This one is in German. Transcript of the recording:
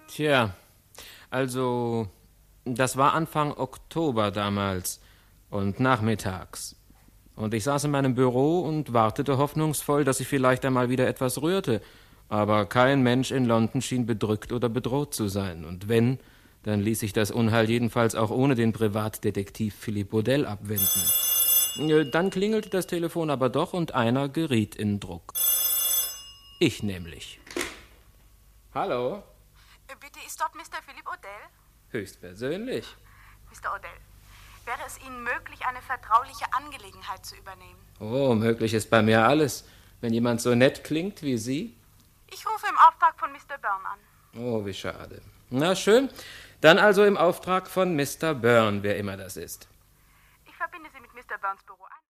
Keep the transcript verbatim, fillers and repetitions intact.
Tja, also, das war Anfang Oktober damals und nachmittags. Und ich saß in meinem Büro und wartete hoffnungsvoll, dass sich vielleicht einmal wieder etwas rührte. Aber kein Mensch in London schien bedrückt oder bedroht zu sein. Und wenn, dann ließ sich das Unheil jedenfalls auch ohne den Privatdetektiv Philippe Baudel abwenden. Äh, Dann klingelte das Telefon aber doch und einer geriet in Druck. Ich nämlich. Hallo? Äh, Bitte, ist dort Mister Philippe Odell? Höchstpersönlich. Mister Odell, wäre es Ihnen möglich, eine vertrauliche Angelegenheit zu übernehmen? Oh, möglich ist bei mir alles. Wenn jemand so nett klingt wie Sie. Ich rufe im Auftrag von Mister Byrne an. Oh, wie schade. Na schön. Dann also im Auftrag von Mister Byrne, wer immer das ist. Ich verbinde Sie mit Mister Byrnes Büro.